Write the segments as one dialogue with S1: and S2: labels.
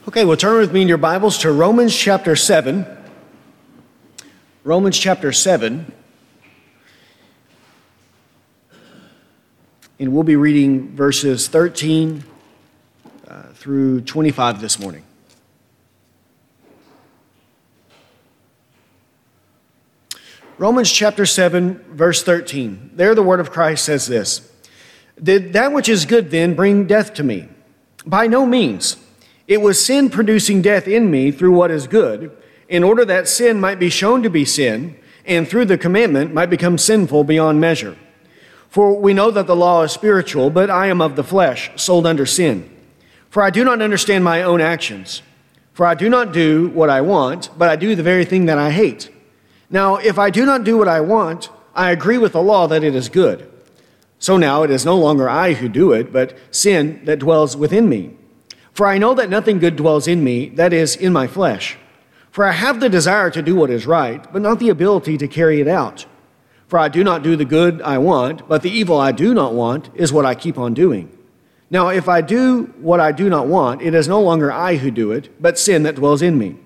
S1: Okay, well, turn with me in your Bibles to Romans chapter 7. Romans chapter 7. And we'll be reading verses 13 through 25 this morning. Romans chapter 7, verse 13. There the word of Christ says this: "Did that which is good then bring death to me? By no means. It was sin producing death in me through what is good, in order that sin might be shown to be sin, and through the commandment might become sinful beyond measure. For we know that the law is spiritual, but I am of the flesh, sold under sin. For I do not understand my own actions. For I do not do what I want, but I do the very thing that I hate. Now, if I do not do what I want, I agree with the law that it is good. So now it is no longer I who do it, but sin that dwells within me. For I know that nothing good dwells in me, that is, in my flesh. For I have the desire to do what is right, but not the ability to carry it out. For I do not do the good I want, but the evil I do not want is what I keep on doing. Now, if I do what I do not want, it is no longer I who do it, but sin that dwells in me.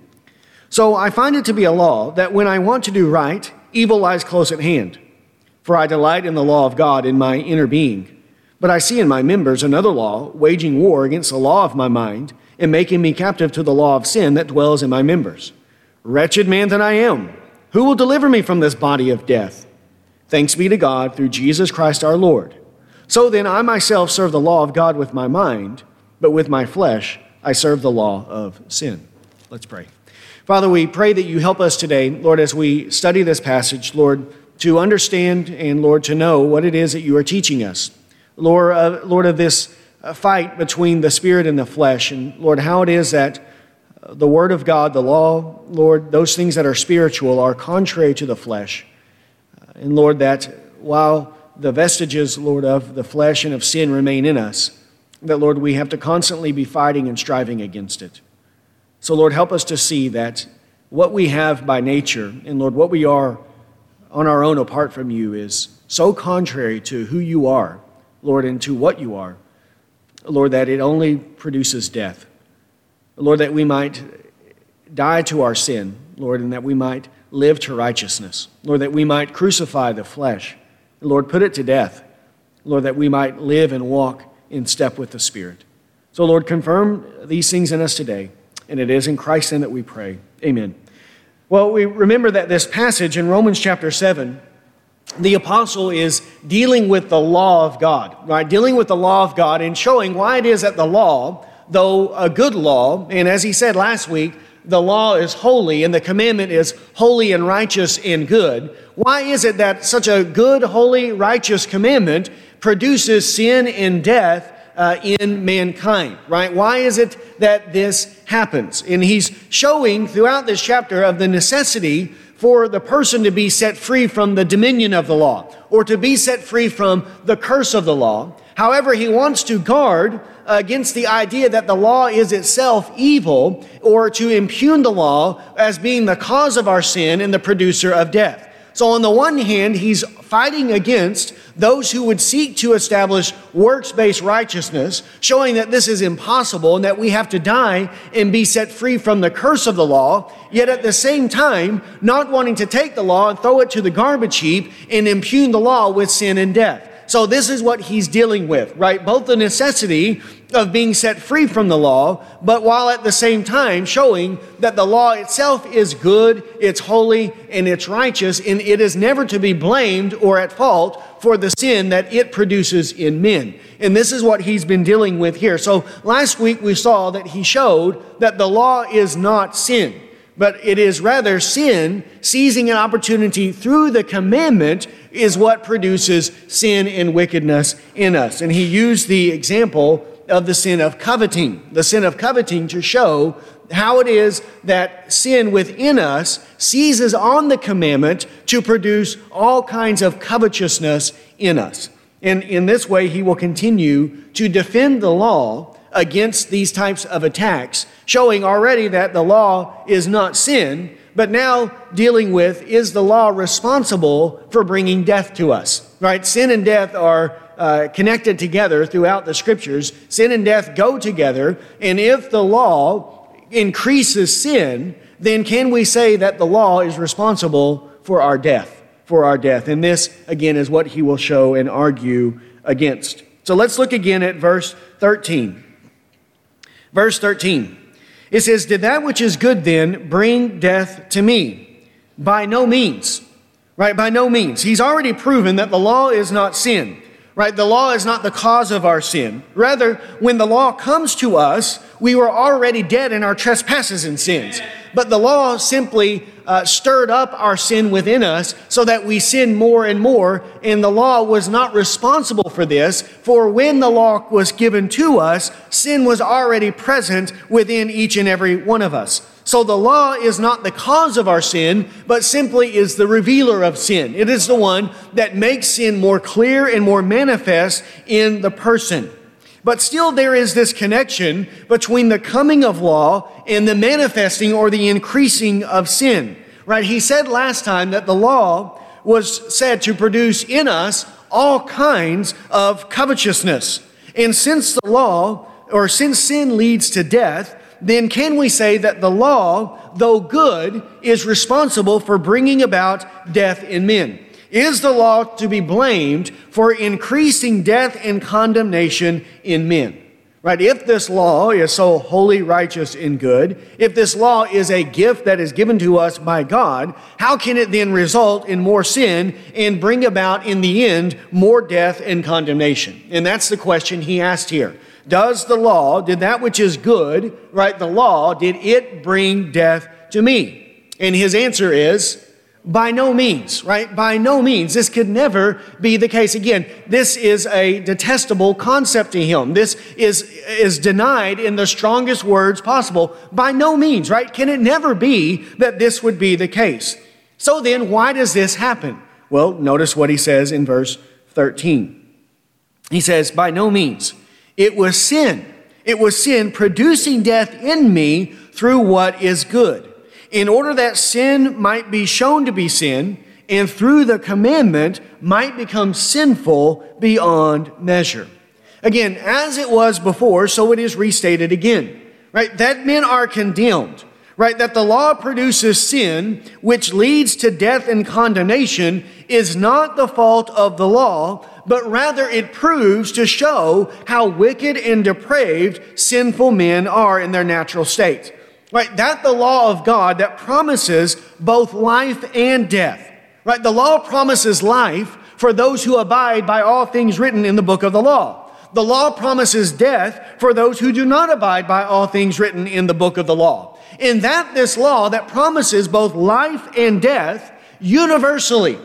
S1: So I find it to be a law that when I want to do right, evil lies close at hand. For I delight in the law of God in my inner being. But I see in my members another law, waging war against the law of my mind, and making me captive to the law of sin that dwells in my members. Wretched man that I am, who will deliver me from this body of death? Thanks be to God through Jesus Christ our Lord. So then I myself serve the law of God with my mind, but with my flesh I serve the law of sin." Let's pray. Father, we pray that you help us today, Lord, as we study this passage, Lord, to understand and, Lord, to know what it is that you are teaching us. Lord, of this fight between the spirit and the flesh, and Lord, how it is that the word of God, the law, Lord, those things that are spiritual are contrary to the flesh. And Lord, that while the vestiges, Lord, of the flesh and of sin remain in us, that, Lord, we have to constantly be fighting and striving against it. So, Lord, help us to see that what we have by nature, and Lord, what we are on our own apart from you is so contrary to who you are, Lord, and to what you are, Lord, that it only produces death. Lord, that we might die to our sin, Lord, and that we might live to righteousness. Lord, that we might crucify the flesh. Lord, put it to death. Lord, that we might live and walk in step with the Spirit. So, Lord, confirm these things in us today, and it is in Christ's name that we pray. Amen. Well, we remember that this passage in Romans chapter 7, the apostle is dealing with the law of God, right? Dealing with the law of God and showing why it is that the law, though a good law, and as he said last week, the law is holy and the commandment is holy and righteous and good. Why is it that such a good, holy, righteous commandment produces sin and death in mankind, right? Why is it that this happens? And he's showing throughout this chapter of the necessity for the person to be set free from the dominion of the law, or to be set free from the curse of the law. However, he wants to guard against the idea that the law is itself evil, or to impugn the law as being the cause of our sin and the producer of death. So on the one hand, he's fighting against those who would seek to establish works-based righteousness, showing that this is impossible and that we have to die and be set free from the curse of the law, yet at the same time, not wanting to take the law and throw it to the garbage heap and impugn the law with sin and death. So this is what he's dealing with, right? Both the necessity of being set free from the law, but while at the same time showing that the law itself is good, it's holy, and it's righteous, and it is never to be blamed or at fault for the sin that it produces in men. And this is what he's been dealing with here. So last week we saw that he showed that the law is not sin, but it is rather sin seizing an opportunity through the commandment is what produces sin and wickedness in us. And he used the example of the sin of coveting to show how it is that sin within us seizes on the commandment to produce all kinds of covetousness in us. And in this way, he will continue to defend the law against these types of attacks, showing already that the law is not sin, but now dealing with, is the law responsible for bringing death to us, right? Sin and death are connected together throughout the scriptures. Sin and death go together, and if the law increases sin, then can we say that the law is responsible for our death? And this, again, is what he will show and argue against. So let's look again at verse 13. Verse 13. It says, "Did that which is good then bring death to me? By no means." Right? By no means. He's already proven that the law is not sin. Right? The law is not the cause of our sin. Rather, when the law comes to us, we were already dead in our trespasses and sins. But the law simply stirred up our sin within us so that we sin more and more. And the law was not responsible for this. For when the law was given to us, sin was already present within each and every one of us. So the law is not the cause of our sin, but simply is the revealer of sin. It is the one that makes sin more clear and more manifest in the person. But still there is this connection between the coming of law and the manifesting or the increasing of sin. Right? He said last time that the law was said to produce in us all kinds of covetousness. And since since sin leads to death, then can we say that the law, though good, is responsible for bringing about death in men? Is the law to be blamed for increasing death and condemnation in men? Right? If this law is so holy, righteous, and good, if this law is a gift that is given to us by God, how can it then result in more sin and bring about, in the end, more death and condemnation? And that's the question he asked here. Did that which is good, right, the law, did it bring death to me? And his answer is, by no means, right? By no means. This could never be the case. Again, this is a detestable concept to him. This is denied in the strongest words possible. By no means, right? Can it never be that this would be the case? So then, why does this happen? Well, notice what he says in verse 13. He says, by no means. It was sin. It was sin producing death in me through what is good, in order that sin might be shown to be sin, and through the commandment might become sinful beyond measure. Again, as it was before, so it is restated again, right? That men are condemned, right? That the law produces sin, which leads to death and condemnation, is not the fault of the law, but rather it proves to show how wicked and depraved sinful men are in their natural state. Right? That the law of God that promises both life and death. Right? The law promises life for those who abide by all things written in the book of the law. The law promises death for those who do not abide by all things written in the book of the law. And that this law that promises both life and death universally,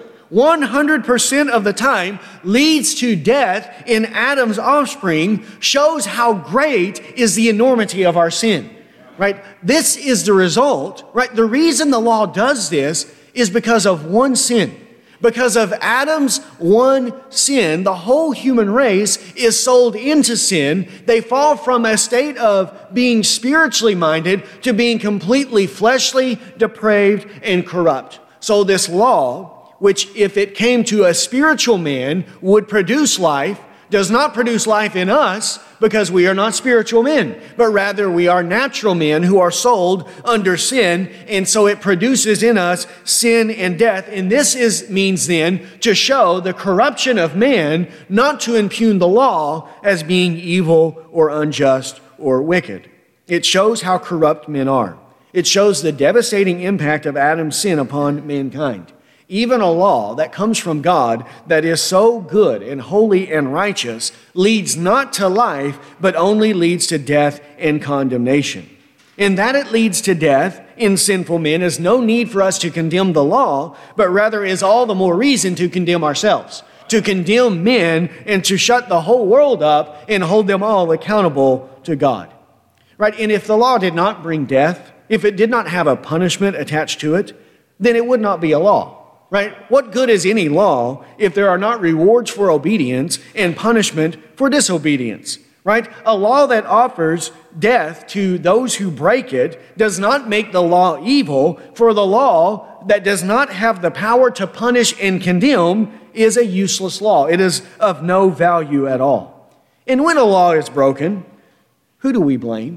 S1: 100% of the time, leads to death in Adam's offspring, shows how great is the enormity of our sin. Right? This is the result, right? The reason the law does this is because of one sin. Because of Adam's one sin, the whole human race is sold into sin. They fall from a state of being spiritually minded to being completely fleshly, depraved, and corrupt. So this law, which if it came to a spiritual man would produce life, does not produce life in us because we are not spiritual men, but rather we are natural men who are sold under sin, and so it produces in us sin and death. And this means then to show the corruption of man, not to impugn the law as being evil or unjust or wicked. It shows how corrupt men are. It shows the devastating impact of Adam's sin upon mankind. Even a law that comes from God that is so good and holy and righteous leads not to life, but only leads to death and condemnation. And that it leads to death in sinful men is no need for us to condemn the law, but rather is all the more reason to condemn ourselves, to condemn men and to shut the whole world up and hold them all accountable to God. Right? And if the law did not bring death, if it did not have a punishment attached to it, then it would not be a law. Right? What good is any law if there are not rewards for obedience and punishment for disobedience? Right? A law that offers death to those who break it does not make the law evil, for the law that does not have the power to punish and condemn is a useless law. It is of no value at all. And when a law is broken, who do we blame?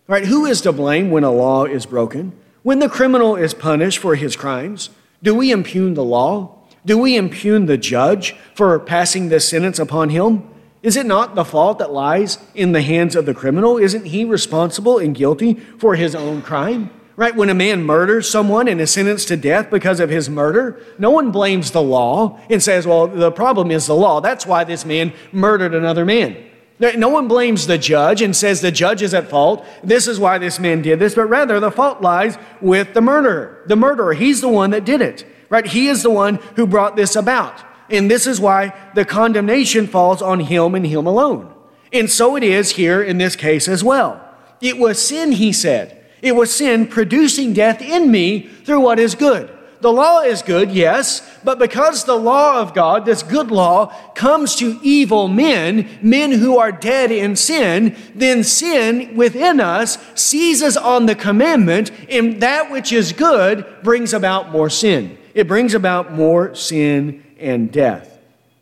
S1: Right? Who is to blame when a law is broken? When the criminal is punished for his crimes? Do we impugn the law? Do we impugn the judge for passing this sentence upon him? Is it not the fault that lies in the hands of the criminal? Isn't he responsible and guilty for his own crime? Right? When a man murders someone and is sentenced to death because of his murder, no one blames the law and says, well, the problem is the law. That's why this man murdered another man. No one blames the judge and says the judge is at fault. This is why this man did this, but rather the fault lies with the murderer. The murderer, he's the one that did it. Right? He is the one who brought this about. And this is why the condemnation falls on him and him alone. And so it is here in this case as well. It was sin, he said. It was sin producing death in me through what is good. The law is good, yes, but because the law of God, this good law, comes to evil men, men who are dead in sin, then sin within us seizes on the commandment, and that which is good brings about more sin. It brings about more sin and death.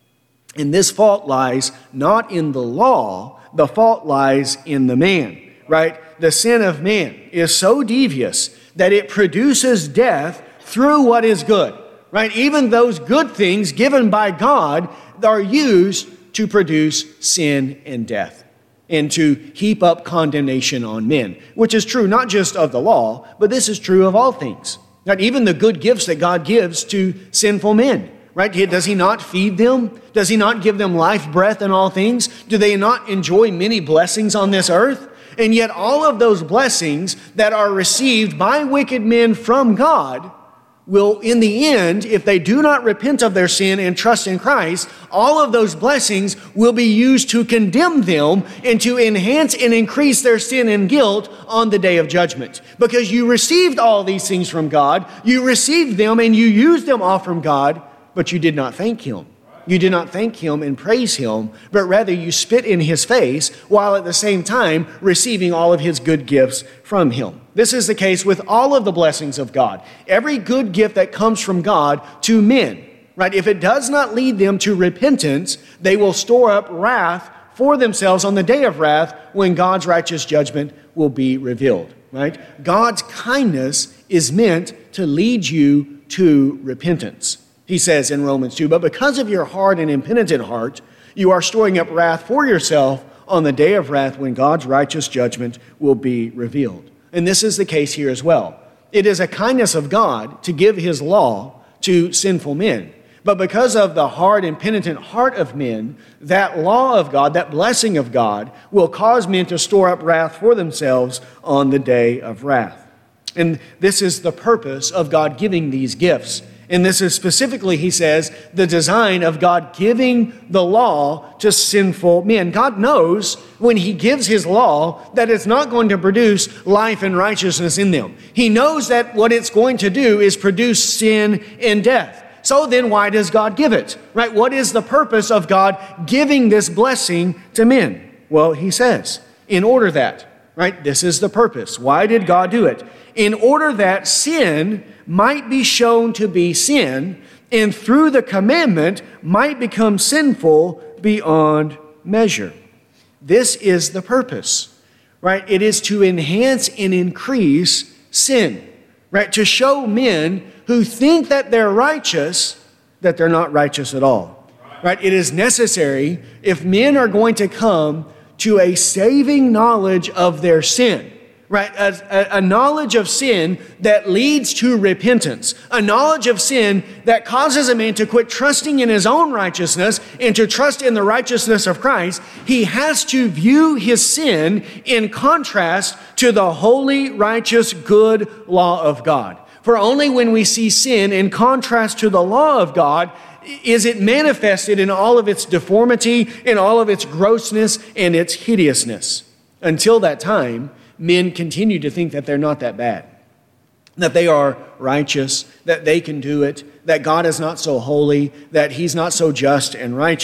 S1: And this fault lies not in the law, the fault lies in the man, right? The sin of man is so devious that it produces death through what is good, right? Even those good things given by God are used to produce sin and death and to heap up condemnation on men, which is true not just of the law, but this is true of all things. Not even the good gifts that God gives to sinful men, right? Does he not feed them? Does he not give them life, breath, and all things? Do they not enjoy many blessings on this earth? And yet all of those blessings that are received by wicked men from God will, in the end, if they do not repent of their sin and trust in Christ, all of those blessings will be used to condemn them and to enhance and increase their sin and guilt on the day of judgment. Because you received all these things from God, you received them and you used them all from God, but you did not thank Him. You did not thank Him and praise Him, but rather you spit in His face while at the same time receiving all of His good gifts from Him. This is the case with all of the blessings of God. Every good gift that comes from God to men, right? If it does not lead them to repentance, they will store up wrath for themselves on the day of wrath when God's righteous judgment will be revealed, right? God's kindness is meant to lead you to repentance. He says in Romans 2, but because of your hard and impenitent heart, you are storing up wrath for yourself on the day of wrath when God's righteous judgment will be revealed. And this is the case here as well. It is a kindness of God to give His law to sinful men. But because of the hard and penitent heart of men, that law of God, that blessing of God, will cause men to store up wrath for themselves on the day of wrath. And this is the purpose of God giving these gifts. And this is specifically, he says, the design of God giving the law to sinful men. God knows when He gives His law that it's not going to produce life and righteousness in them. He knows that what it's going to do is produce sin and death. So then why does God give it? Right? What is the purpose of God giving this blessing to men? Well, he says, in order that, right? This is the purpose. Why did God do it? In order that sin might be shown to be sin, and through the commandment might become sinful beyond measure. This is the purpose, right? It is to enhance and increase sin, right? To show men who think that they're righteous, that they're not righteous at all, right? It is necessary if men are going to come to a saving knowledge of their sin, right? A knowledge of sin that leads to repentance. A knowledge of sin that causes a man to quit trusting in his own righteousness and to trust in the righteousness of Christ. He has to view his sin in contrast to the holy, righteous, good law of God. For only when we see sin in contrast to the law of God is it manifested in all of its deformity, in all of its grossness, and its hideousness. Until that time, men continue to think that they're not that bad, that they are righteous, that they can do it, that God is not so holy, that He's not so just and righteous.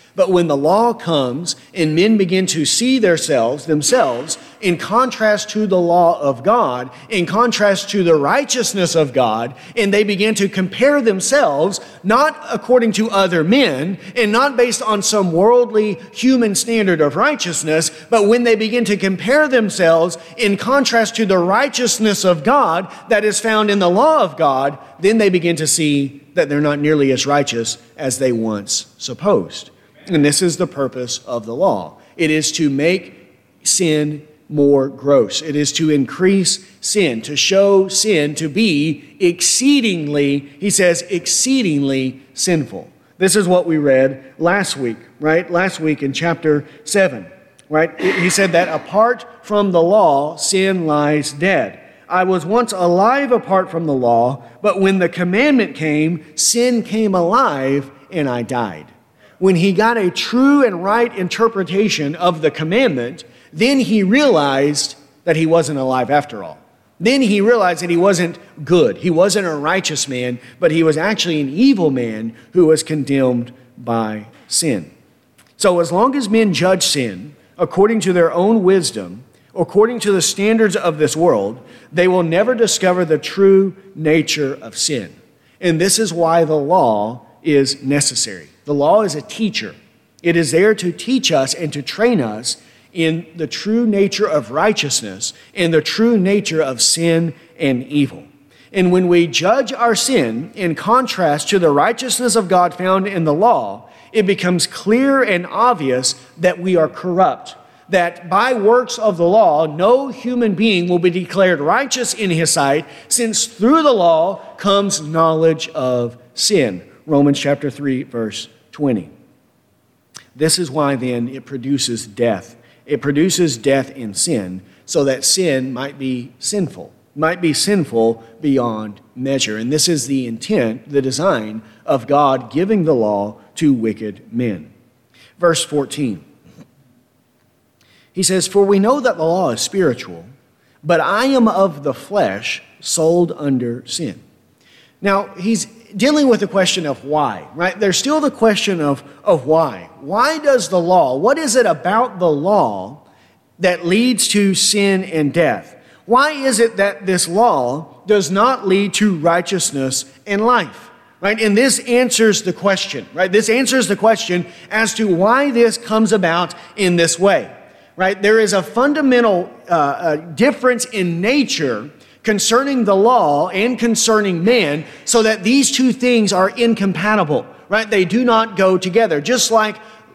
S1: But when the law comes and men begin to see themselves in contrast to the law of God, in contrast to the righteousness of God, and they begin to compare themselves not according to other men and not based on some worldly human standard of righteousness, but when they begin to compare themselves in contrast to the righteousness of God that is found in the law of God, then they begin to see that they're not nearly as righteous as they once supposed. And this is the purpose of the law. It is to make sin more gross. It is to increase sin, to show sin to be exceedingly, he says, exceedingly sinful. This is what we read last week, right? Last week in chapter 7, right? He said that apart from the law, sin lies dead. I was once alive apart from the law, but when the commandment came, sin came alive and I died. When he got a true and right interpretation of the commandment, then he realized that he wasn't alive after all. Then he realized that he wasn't good. He wasn't a righteous man, but he was actually an evil man who was condemned by sin. So as long as men judge sin according to their own wisdom, according to the standards of this world, they will never discover the true nature of sin. And this is why the law is necessary. The law is a teacher. It is there to teach us and to train us in the true nature of righteousness and the true nature of sin and evil. And when we judge our sin in contrast to the righteousness of God found in the law, it becomes clear and obvious that we are corrupt, that by works of the law, no human being will be declared righteous in his sight, since through the law comes knowledge of sin. Romans chapter 3, verse 20. This is why then it produces death. It produces death in sin, so that sin might be sinful beyond measure. And this is the intent, the design of God giving the law to wicked men. Verse 14. He says, "For we know that the law is spiritual, but I am of the flesh, sold under sin." Now, he's dealing with the question of why, right? There's still the question of why. Why does the law, what is it about the law that leads to sin and death? Why is it that this law does not lead to righteousness and life, right? And this answers the question, right? This answers the question as to why this comes about in this way, right? There is a fundamental difference in nature concerning the law and concerning man, so that these two things are incompatible, right? They do not go together, just like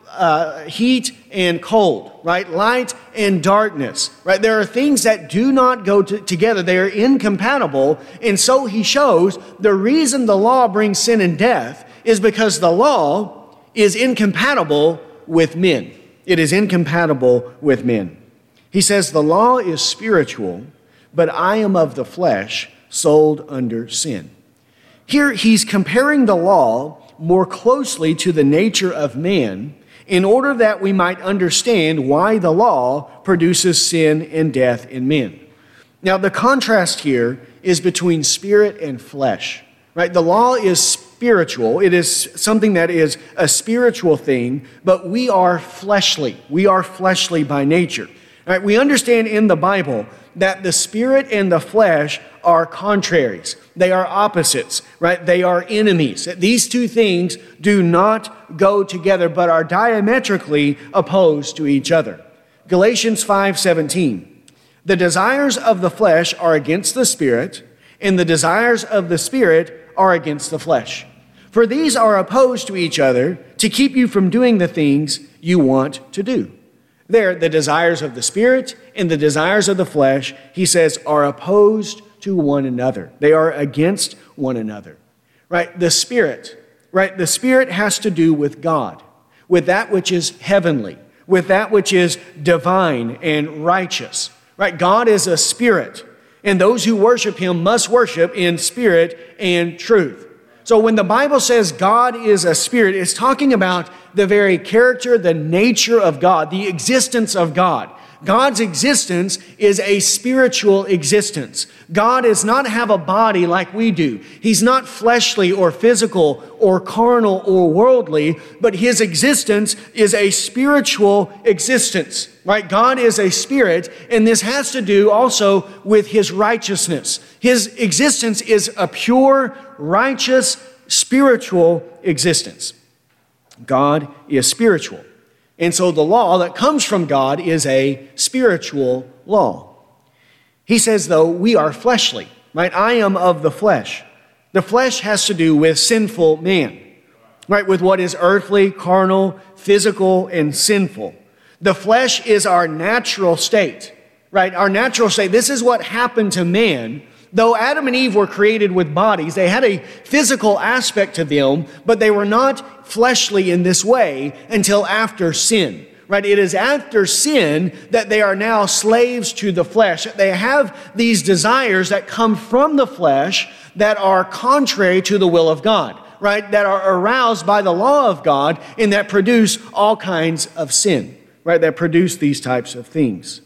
S1: heat and cold, right? Light and darkness, right? There are things that do not go together. They are incompatible. And so he shows the reason the law brings sin and death is because the law is incompatible with men. It is incompatible with men. He says the law is spiritual, but I am of the flesh, sold under sin. Here he's comparing the law more closely to the nature of man in order that we might understand why the law produces sin and death in men. Now, the contrast here is between spirit and flesh, right? The law is spiritual. It is something that is a spiritual thing, but we are fleshly. We are fleshly by nature. Right, we understand in the Bible that the spirit and the flesh are contraries. They are opposites, right? They are enemies. These two things do not go together, but are diametrically opposed to each other. Galatians 5:17. The desires of the flesh are against the spirit, and the desires of the spirit are against the flesh. For these are opposed to each other to keep you from doing the things you want to do. There, the desires of the spirit and the desires of the flesh, he says, are opposed to one another. They are against one another, right? The spirit has to do with God, with that which is heavenly, with that which is divine and righteous, right? God is a spirit, and those who worship him must worship in spirit and truth. So when the Bible says God is a spirit, it's talking about the very character, the nature of God, the existence of God. God's existence is a spiritual existence. God does not have a body like we do. He's not fleshly or physical or carnal or worldly, but his existence is a spiritual existence, right? God is a spirit, and this has to do also with his righteousness. His existence is a pure, righteous, spiritual existence. God is spiritual. And so the law that comes from God is a spiritual law. He says, though, we are fleshly, right? I am of the flesh. The flesh has to do with sinful man, right? With what is earthly, carnal, physical, and sinful. The flesh is our natural state, right? Our natural state. This is what happened to man. Though Adam and Eve were created with bodies, they had a physical aspect to them, but they were not fleshly in this way until after sin, right? It is after sin that they are now slaves to the flesh. They have these desires that come from the flesh that are contrary to the will of God, right? That are aroused by the law of God and that produce all kinds of sin, right? That produce these types of things.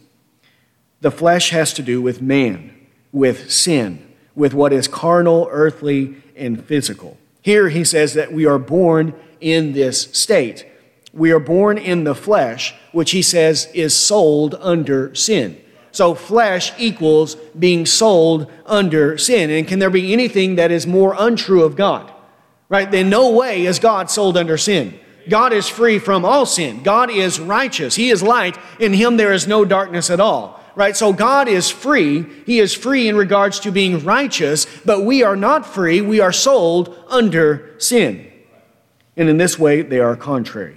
S1: The flesh has to do with man, with sin, with what is carnal, earthly, and physical. Here he says that we are born in this state. We are born in the flesh, which he says is sold under sin. So flesh equals being sold under sin. And can there be anything that is more untrue of God? Right? In no way is God sold under sin. God is free from all sin. God is righteous. He is light. In him there is no darkness at all. Right? So God is free. He is free in regards to being righteous, but we are not free. We are sold under sin. And in this way, they are contrary.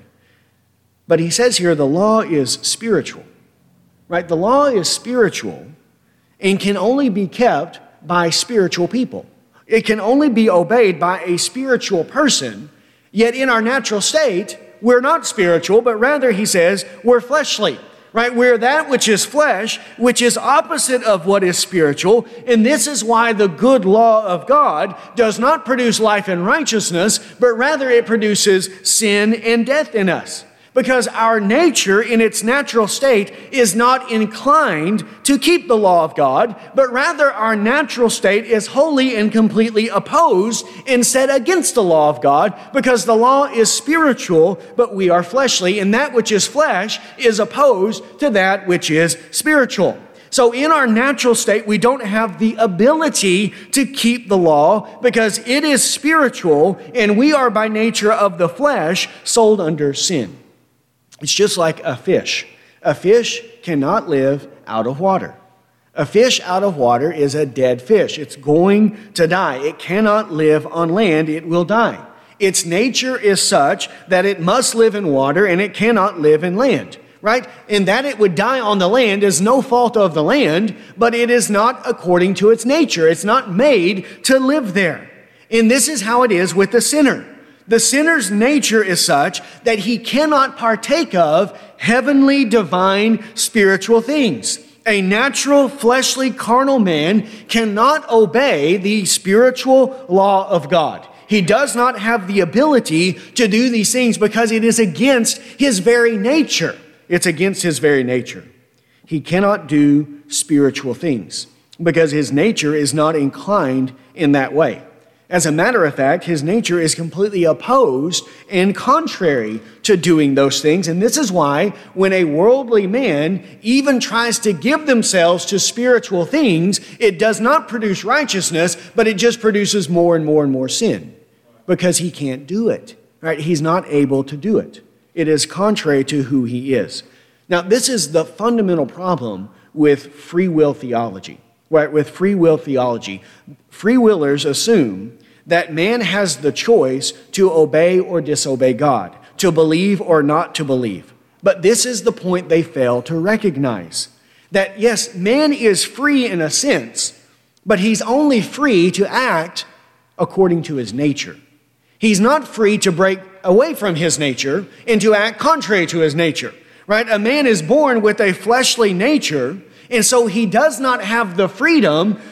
S1: But he says here the law is spiritual. Right? The law is spiritual and can only be kept by spiritual people. It can only be obeyed by a spiritual person. Yet in our natural state, we're not spiritual, but rather, he says, we're fleshly. Right? We're that which is flesh, which is opposite of what is spiritual. And this is why the good law of God does not produce life and righteousness, but rather it produces sin and death in us. Because our nature in its natural state is not inclined to keep the law of God, but rather our natural state is wholly and completely opposed and set against the law of God, because the law is spiritual, but we are fleshly, and that which is flesh is opposed to that which is spiritual. So in our natural state, we don't have the ability to keep the law because it is spiritual, and we are by nature of the flesh sold under sin. It's just like a fish. A fish cannot live out of water. A fish out of water is a dead fish. It's going to die. It cannot live on land. It will die. Its nature is such that it must live in water and it cannot live in land, right? And that it would die on the land is no fault of the land, but it is not according to its nature. It's not made to live there. And this is how it is with the sinner. The sinner's nature is such that he cannot partake of heavenly, divine, spiritual things. A natural, fleshly, carnal man cannot obey the spiritual law of God. He does not have the ability to do these things because it is against his very nature. It's against his very nature. He cannot do spiritual things because his nature is not inclined in that way. As a matter of fact, his nature is completely opposed and contrary to doing those things. And this is why when a worldly man even tries to give themselves to spiritual things, it does not produce righteousness, but it just produces more and more and more sin because he can't do it. Right? He's not able to do it. It is contrary to who he is. Now, this is the fundamental problem with free will theology. Right? With free will theology, free willers assume that man has the choice to obey or disobey God, to believe or not to believe. But this is the point they fail to recognize. That yes, man is free in a sense, but he's only free to act according to his nature. He's not free to break away from his nature and to act contrary to his nature. Right? A man is born with a fleshly nature, and so he does not have the freedom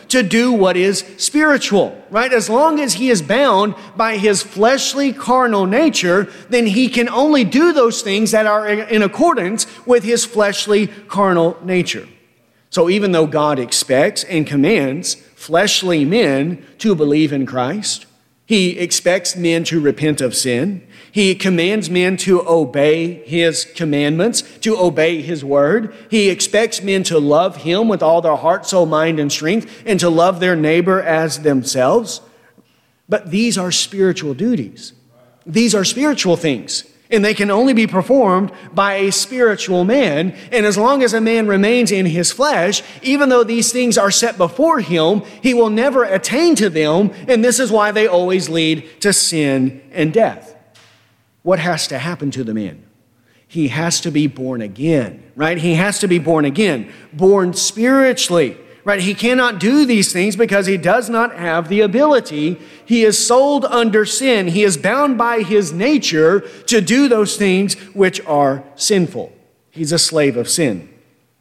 S1: to do what is spiritual, right? As long as he is bound by his fleshly carnal nature, then he can only do those things that are in accordance with his fleshly carnal nature. So even though God expects and commands fleshly men to believe in Christ, he expects men to repent of sin. He commands men to obey his commandments, to obey his word. He expects men to love him with all their heart, soul, mind, and strength, and to love their neighbor as themselves. But these are spiritual duties. These are spiritual things, and they can only be performed by a spiritual man. And as long as a man remains in his flesh, even though these things are set before him, he will never attain to them, and this is why they always lead to sin and death. What has to happen to the man? He has to be born again, right? He has to be born again, born spiritually, right? He cannot do these things because he does not have the ability. He is sold under sin. He is bound by his nature to do those things which are sinful. He's a slave of sin.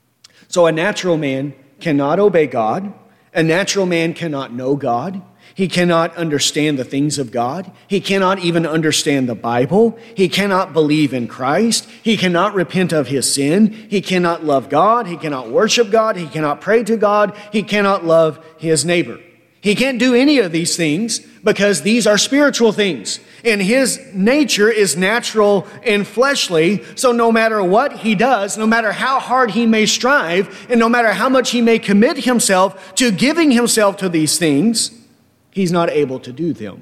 S1: So a natural man cannot obey God. A natural man cannot know God. He cannot understand the things of God. He cannot even understand the Bible. He cannot believe in Christ. He cannot repent of his sin. He cannot love God. He cannot worship God. He cannot pray to God. He cannot love his neighbor. He can't do any of these things because these are spiritual things. And his nature is natural and fleshly. So no matter what he does, no matter how hard he may strive, and no matter how much he may commit himself to giving himself to these things, he's not able to do them.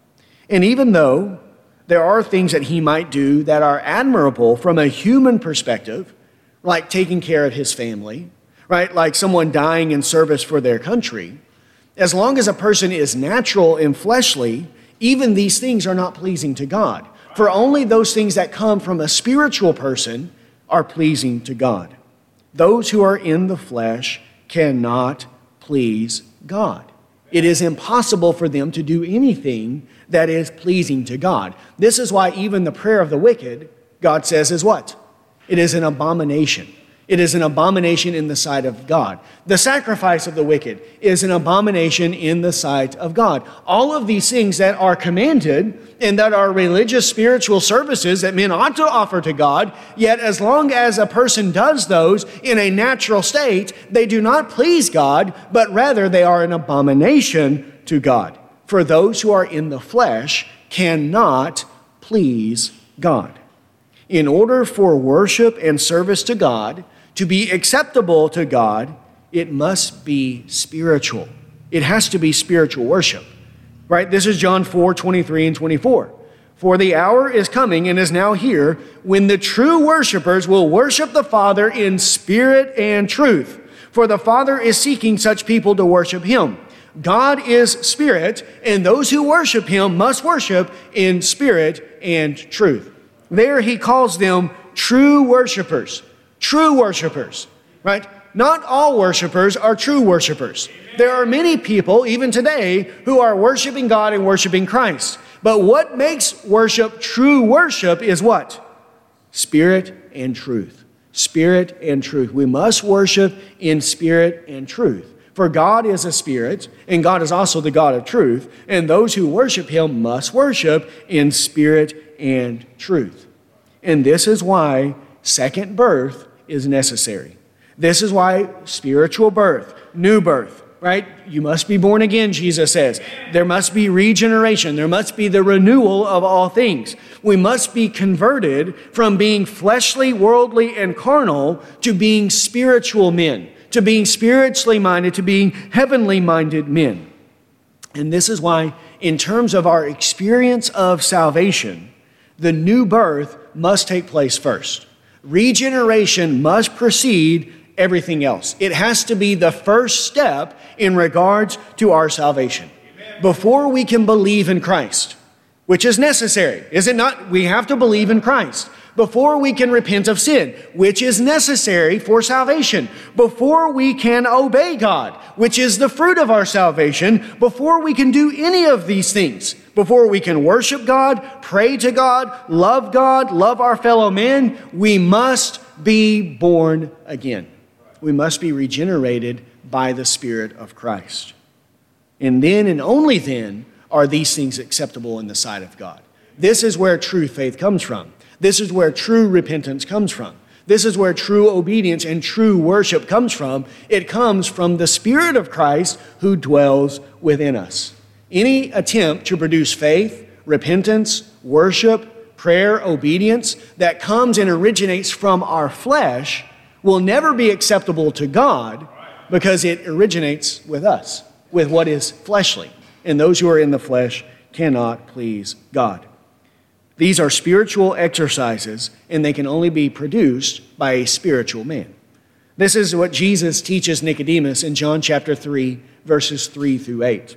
S1: And even though there are things that he might do that are admirable from a human perspective, like taking care of his family, right? Like someone dying in service for their country, as long as a person is natural and fleshly, even these things are not pleasing to God. For only those things that come from a spiritual person are pleasing to God. Those who are in the flesh cannot please God. It is impossible for them to do anything that is pleasing to God. This is why even the prayer of the wicked, God says, is what? It is an abomination. It is an abomination in the sight of God. The sacrifice of the wicked is an abomination in the sight of God. All of these things that are commanded and that are religious spiritual services that men ought to offer to God, yet as long as a person does those in a natural state, they do not please God, but rather they are an abomination to God. For those who are in the flesh cannot please God. In order for worship and service to God to be acceptable to God, it must be spiritual. It has to be spiritual worship, right? This is John 4:23 and 24. For the hour is coming and is now here when the true worshipers will worship the Father in spirit and truth. For the Father is seeking such people to worship him. God is spirit, and those who worship him must worship in spirit and truth. There he calls them true worshipers. True worshipers, right? Not all worshipers are true worshipers. There are many people, even today, who are worshiping God and worshiping Christ. But what makes worship true worship is what? Spirit and truth. Spirit and truth. We must worship in spirit and truth. For God is a spirit, and God is also the God of truth, and those who worship him must worship in spirit and truth. And this is why second birth is necessary. This is why spiritual birth, new birth, right? You must be born again, Jesus says. There must be regeneration. There must be the renewal of all things. We must be converted from being fleshly, worldly, and carnal to being spiritual men, to being spiritually minded, to being heavenly minded men. And this is why, in terms of our experience of salvation, the new birth must take place first. Regeneration must precede everything else. It has to be the first step in regards to our salvation. Before we can believe in Christ, which is necessary, is it not? We have to believe in Christ. Before we can repent of sin, which is necessary for salvation. Before we can obey God, which is the fruit of our salvation. Before we can do any of these things. Before we can worship God, pray to God, love our fellow men, we must be born again. We must be regenerated by the Spirit of Christ. And then and only then are these things acceptable in the sight of God. This is where true faith comes from. This is where true repentance comes from. This is where true obedience and true worship comes from. It comes from the Spirit of Christ who dwells within us. Any attempt to produce faith, repentance, worship, prayer, obedience that comes and originates from our flesh will never be acceptable to God because it originates with us, with what is fleshly. And those who are in the flesh cannot please God. These are spiritual exercises, and they can only be produced by a spiritual man. This is what Jesus teaches Nicodemus in John chapter 3, verses 3 through 8.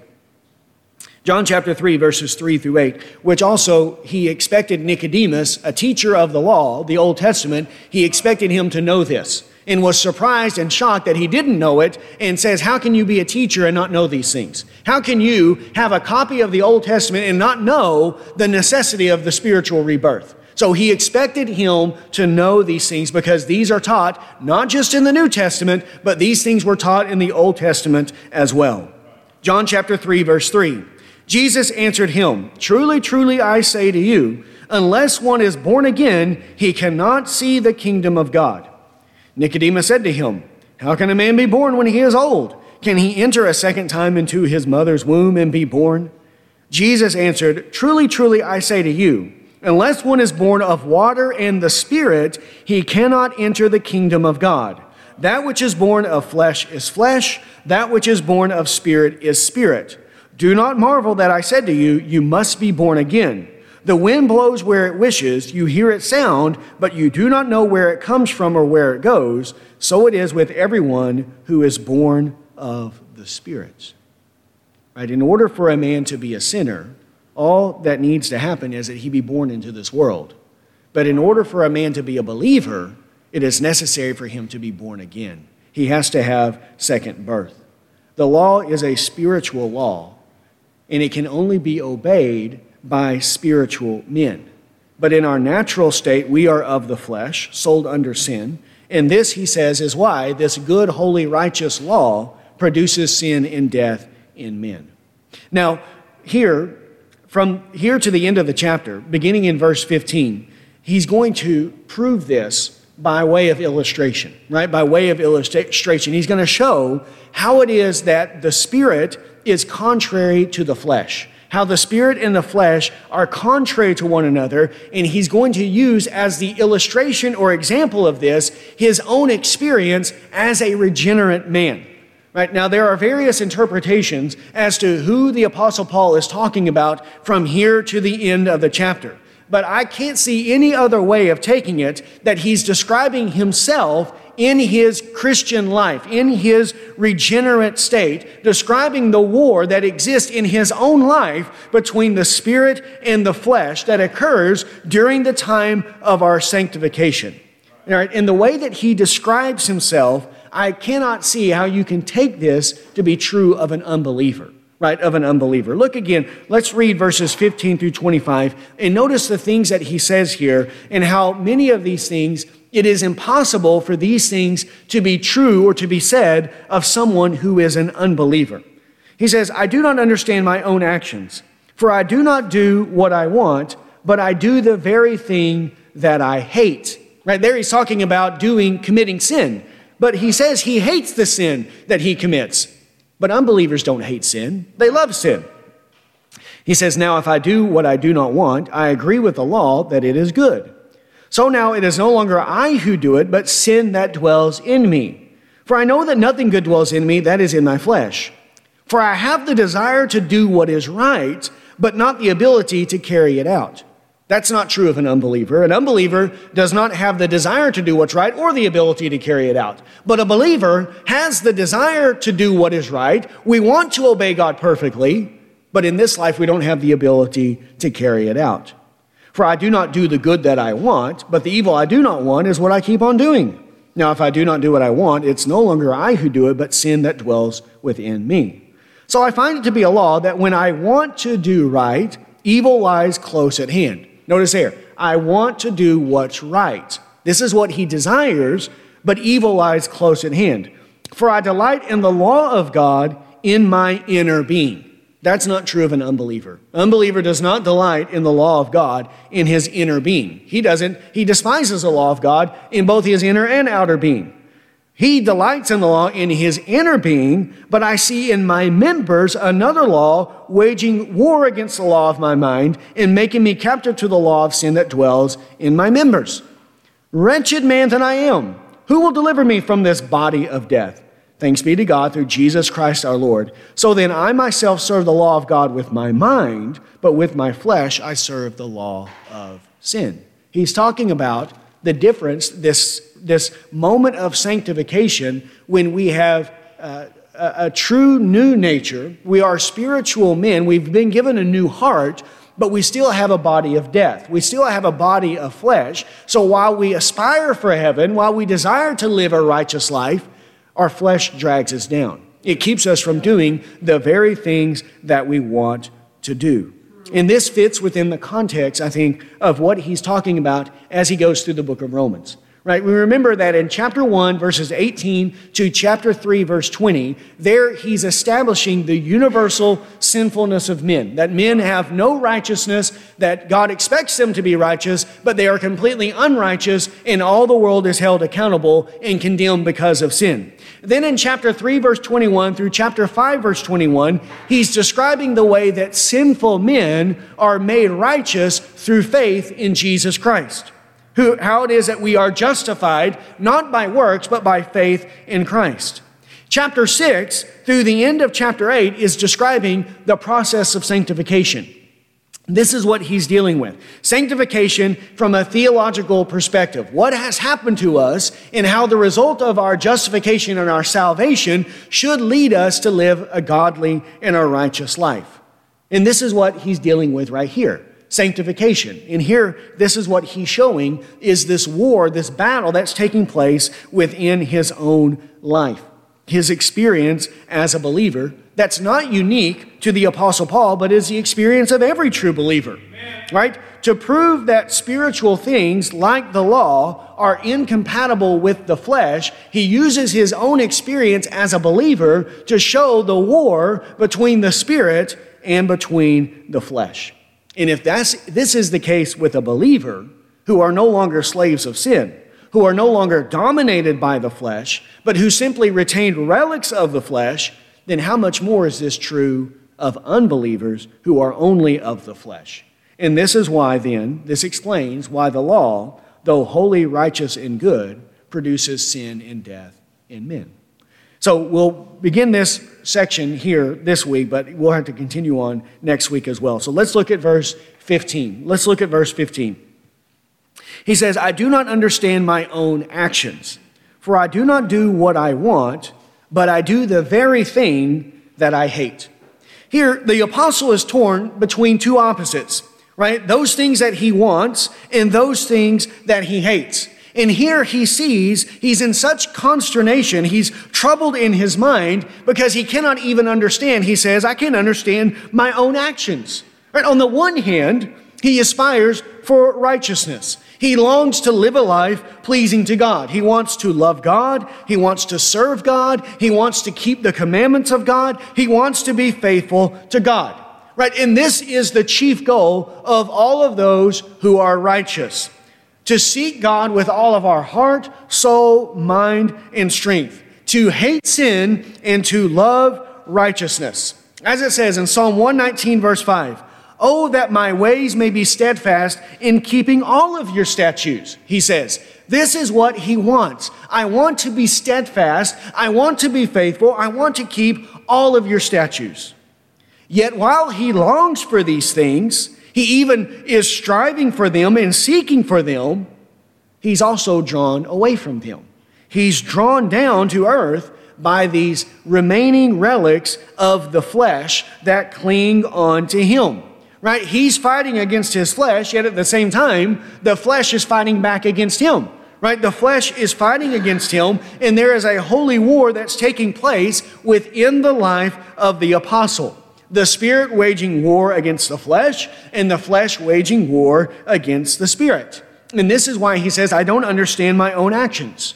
S1: John chapter 3, verses 3 through 8, which also he expected Nicodemus, a teacher of the law, the Old Testament, he expected him to know this and was surprised and shocked that he didn't know it and says, how can you be a teacher and not know these things? How can you have a copy of the Old Testament and not know the necessity of the spiritual rebirth? So he expected him to know these things because these are taught not just in the New Testament, but these things were taught in the Old Testament as well. John chapter 3, verse 3. Jesus answered him, truly, truly, I say to you, unless one is born again, he cannot see the kingdom of God. Nicodemus said to him, how can a man be born when he is old? Can he enter a second time into his mother's womb and be born? Jesus answered, truly, truly, I say to you, unless one is born of water and the Spirit, he cannot enter the kingdom of God. That which is born of flesh is flesh, that which is born of spirit is spirit. Do not marvel that I said to you, you must be born again. The wind blows where it wishes, you hear its sound, but you do not know where it comes from or where it goes. So it is with everyone who is born of the Spirit. Right? In order for a man to be a sinner, all that needs to happen is that he be born into this world. But in order for a man to be a believer, it is necessary for him to be born again. He has to have second birth. The law is a spiritual law, and it can only be obeyed by spiritual men. But in our natural state, we are of the flesh, sold under sin. And this, he says, is why this good, holy, righteous law produces sin and death in men. Now, from here to the end of the chapter, beginning in verse 15, he's going to prove this by way of illustration, right? By way of illustration. He's going to show how it is that the Spirit is contrary to the flesh, how the Spirit and the flesh are contrary to one another, and he's going to use as the illustration or example of this his own experience as a regenerate man. Right? Now, there are various interpretations as to who the Apostle Paul is talking about from here to the end of the chapter. But I can't see any other way of taking it that he's describing himself in his Christian life, in his regenerate state, describing the war that exists in his own life between the Spirit and the flesh that occurs during the time of our sanctification. All right, in the way that he describes himself, I cannot see how you can take this to be true of an unbeliever. Right, of an unbeliever. Look again, let's read verses 15 through 25 and notice the things that he says here and how many of these things, it is impossible for these things to be true or to be said of someone who is an unbeliever. He says, I do not understand my own actions, for I do not do what I want, but I do the very thing that I hate. Right there he's talking about committing sin, but he says he hates the sin that he commits. But unbelievers don't hate sin. They love sin. He says, now if I do what I do not want, I agree with the law that it is good. So now it is no longer I who do it, but sin that dwells in me. For I know that nothing good dwells in me, that is in my flesh. For I have the desire to do what is right, but not the ability to carry it out. That's not true of an unbeliever. An unbeliever does not have the desire to do what's right or the ability to carry it out. But a believer has the desire to do what is right. We want to obey God perfectly, but in this life we don't have the ability to carry it out. For I do not do the good that I want, but the evil I do not want is what I keep on doing. Now if I do not do what I want, it's no longer I who do it, but sin that dwells within me. So I find it to be a law that when I want to do right, evil lies close at hand. Notice there, I want to do what's right. This is what he desires, but evil lies close at hand. For I delight in the law of God in my inner being. That's not true of an unbeliever. An unbeliever does not delight in the law of God in his inner being. He despises the law of God in both his inner and outer being. He delights in the law in his inner being, but I see in my members another law waging war against the law of my mind and making me captive to the law of sin that dwells in my members. Wretched man that I am, who will deliver me from this body of death? Thanks be to God through Jesus Christ our Lord. So then I myself serve the law of God with my mind, but with my flesh I serve the law of sin. He's talking about the difference, this moment of sanctification when we have a true new nature. We are spiritual men. We've been given a new heart, but we still have a body of death. We still have a body of flesh. So while we aspire for heaven, while we desire to live a righteous life, our flesh drags us down. It keeps us from doing the very things that we want to do. And this fits within the context, I think, of what he's talking about as he goes through the book of Romans. Right? We remember that in chapter 1, verses 18 to chapter 3, verse 20, there he's establishing the universal sinfulness of men, that men have no righteousness, that God expects them to be righteous, but they are completely unrighteous, and all the world is held accountable and condemned because of sin. Then in chapter 3, verse 21 through chapter 5, verse 21, he's describing the way that sinful men are made righteous through faith in Jesus Christ. How it is that we are justified, not by works, but by faith in Christ. Chapter 6, through the end of chapter 8, is describing the process of sanctification. This is what he's dealing with. Sanctification from a theological perspective. What has happened to us and how the result of our justification and our salvation should lead us to live a godly and a righteous life. And this is what he's dealing with right here. Sanctification. And here, this is what he's showing is this war, this battle that's taking place within his own life. His experience as a believer that's not unique to the Apostle Paul, but is the experience of every true believer. Amen. Right? To prove that spiritual things like the law are incompatible with the flesh, he uses his own experience as a believer to show the war between the spirit and between the flesh. And if this is the case with a believer who are no longer slaves of sin, who are no longer dominated by the flesh, but who simply retained relics of the flesh, then how much more is this true of unbelievers who are only of the flesh? And this is why then, this explains why the law, though holy, righteous, and good, produces sin and death in men. So we'll begin this section here this week, but we'll have to continue on next week as well. So let's look at verse 15. Let's look at verse 15. He says, I do not understand my own actions, for I do not do what I want, but I do the very thing that I hate. Here, the apostle is torn between two opposites, right? Those things that he wants and those things that he hates. And here he sees he's in such consternation, he's troubled in his mind because he cannot even understand. He says, I can't understand my own actions. Right? On the one hand, he aspires for righteousness. He longs to live a life pleasing to God. He wants to love God. He wants to serve God. He wants to keep the commandments of God. He wants to be faithful to God. Right? And this is the chief goal of all of those who are righteous. To seek God with all of our heart, soul, mind, and strength. To hate sin and to love righteousness. As it says in Psalm 119, verse 5, Oh, that my ways may be steadfast in keeping all of your statutes, he says. This is what he wants. I want to be steadfast. I want to be faithful. I want to keep all of your statutes. Yet while he longs for these things, he even is striving for them and seeking for them, he's also drawn away from them. He's drawn down to earth by these remaining relics of the flesh that cling on to him. Right? He's fighting against his flesh, yet at the same time, the flesh is fighting back against him. Right? The flesh is fighting against him, and there is a holy war that's taking place within the life of the apostle. The spirit waging war against the flesh, and the flesh waging war against the spirit. And this is why he says, I don't understand my own actions.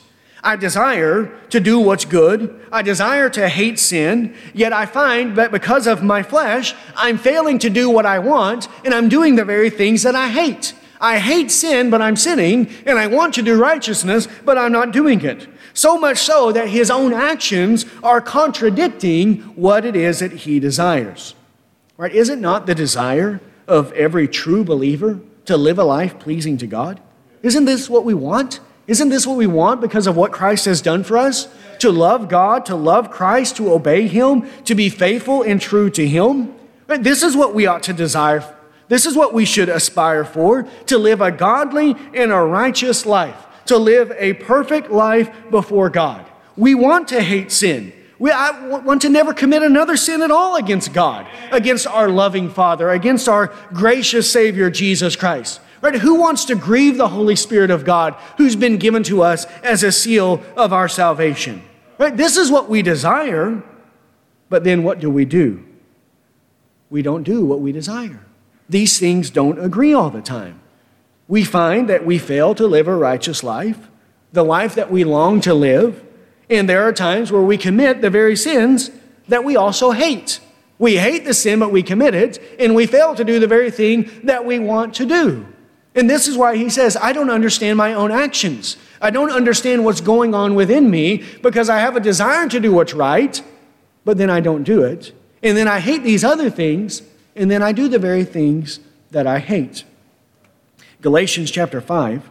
S1: I desire to do what's good. I desire to hate sin. Yet I find that because of my flesh, I'm failing to do what I want, and I'm doing the very things that I hate. I hate sin, but I'm sinning, and I want to do righteousness, but I'm not doing it. So much so that his own actions are contradicting what it is that he desires. Right? Is it not the desire of every true believer to live a life pleasing to God? Isn't this what we want? Isn't this what we want because of what Christ has done for us? To love God, to love Christ, to obey him, to be faithful and true to him? Right? This is what we ought to desire. This is what we should aspire for, to live a godly and a righteous life, to live a perfect life before God. We want to hate sin. I want to never commit another sin at all against God, against our loving Father, against our gracious Savior, Jesus Christ. Right? Who wants to grieve the Holy Spirit of God who's been given to us as a seal of our salvation? Right? This is what we desire, but then what do? We don't do what we desire. These things don't agree all the time. We find that we fail to live a righteous life, the life that we long to live, and there are times where we commit the very sins that we also hate. We hate the sin, but we commit it, and we fail to do the very thing that we want to do. And this is why he says, I don't understand my own actions. I don't understand what's going on within me because I have a desire to do what's right, but then I don't do it. And then I hate these other things, and then I do the very things that I hate. Galatians chapter 5,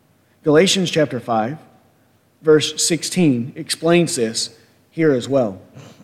S1: verse 16 explains this here as well.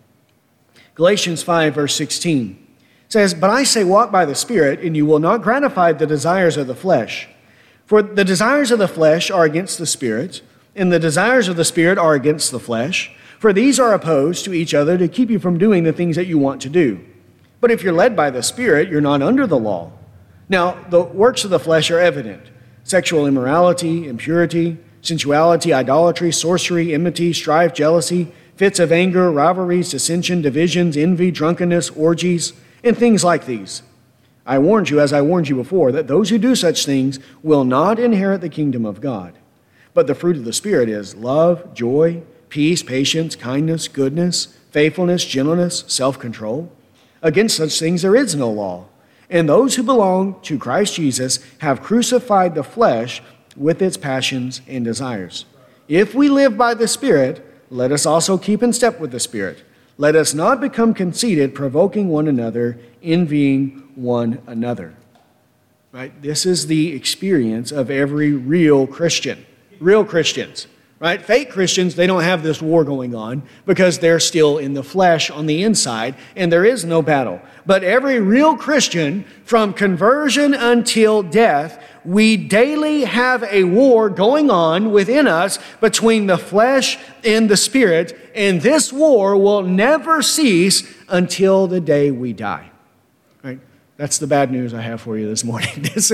S1: Galatians 5, verse 16 says, But I say, walk by the Spirit, and you will not gratify the desires of the flesh. For the desires of the flesh are against the Spirit, and the desires of the Spirit are against the flesh. For these are opposed to each other to keep you from doing the things that you want to do. But if you're led by the Spirit, you're not under the law. Now, the works of the flesh are evident: sexual immorality, impurity, sensuality, idolatry, sorcery, enmity, strife, jealousy, fits of anger, rivalries, dissension, divisions, envy, drunkenness, orgies, and things like these. I warned you, as I warned you before, that those who do such things will not inherit the kingdom of God. But the fruit of the Spirit is love, joy, peace, patience, kindness, goodness, faithfulness, gentleness, self-control. Against such things there is no law. And those who belong to Christ Jesus have crucified the flesh with its passions and desires. If we live by the Spirit, let us also keep in step with the Spirit. Let us not become conceited, provoking one another, envying one another. Right? This is the experience of every real Christian. Real Christians. Right? Fake Christians, they don't have this war going on because they're still in the flesh on the inside and there is no battle. But every real Christian, from conversion until death, we daily have a war going on within us between the flesh and the Spirit, and this war will never cease until the day we die. Right? That's the bad news I have for you this morning. This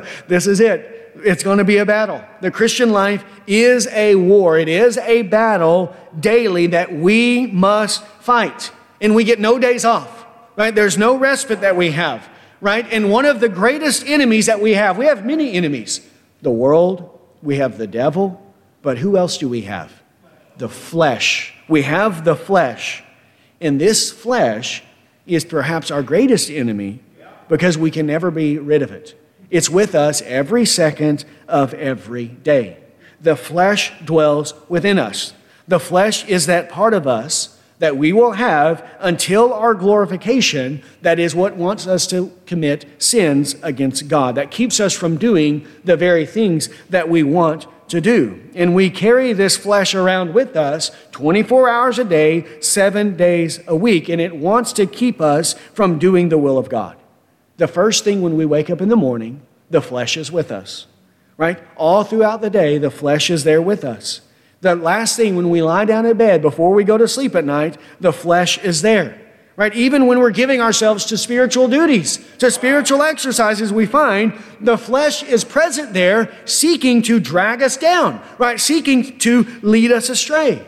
S1: is it. It's going to be a battle. The Christian life is a war. It is a battle daily that we must fight. And we get no days off, right? There's no respite that we have, right? And one of the greatest enemies that we have many enemies. The world, we have the devil, but who else do we have? The flesh. We have the flesh. And this flesh is perhaps our greatest enemy because we can never be rid of it. It's with us every second of every day. The flesh dwells within us. The flesh is that part of us that we will have until our glorification. That is what wants us to commit sins against God. That keeps us from doing the very things that we want to do. And we carry this flesh around with us 24 hours a day, 7 days a week. And it wants to keep us from doing the will of God. The first thing when we wake up in the morning, the flesh is with us, right? All throughout the day, the flesh is there with us. The last thing when we lie down in bed before we go to sleep at night, the flesh is there, right? Even when we're giving ourselves to spiritual duties, to spiritual exercises, we find the flesh is present there seeking to drag us down, right? Seeking to lead us astray.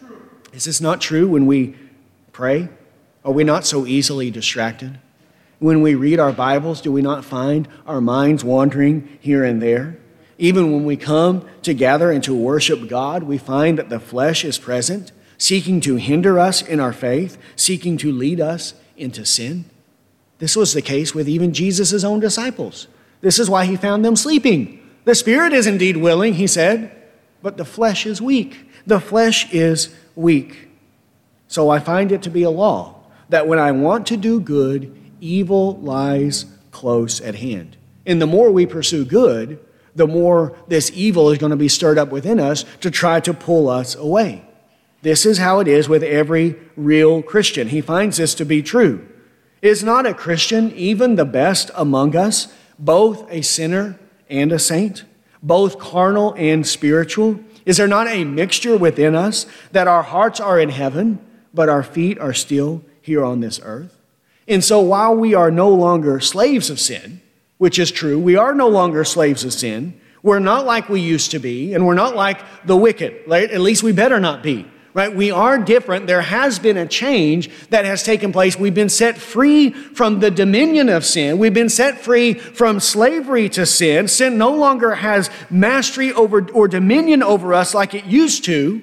S1: Is this not true when we pray? Are we not so easily distracted? When we read our Bibles, do we not find our minds wandering here and there? even when we come to gather and to worship God, we find that the flesh is present, seeking to hinder us in our faith, seeking to lead us into sin. This was the case with even Jesus' own disciples. This is why he found them sleeping. The spirit is indeed willing, he said, but the flesh is weak. The flesh is weak. So I find it to be a law that when I want to do good, evil lies close at hand. And the more we pursue good, the more this evil is going to be stirred up within us to try to pull us away. This is how it is with every real Christian. He finds this to be true. Is not a Christian, even the best among us, both a sinner and a saint, both carnal and spiritual? Is there not a mixture within us that our hearts are in heaven, but our feet are still here on this earth? And so while we are no longer slaves of sin, which is true, we are no longer slaves of sin, we're not like we used to be, and we're not like the wicked, right? At least we better not be. Right? We are different. There has been a change that has taken place. We've been set free from the dominion of sin. We've been set free from slavery to sin. Sin no longer has mastery over or dominion over us like it used to.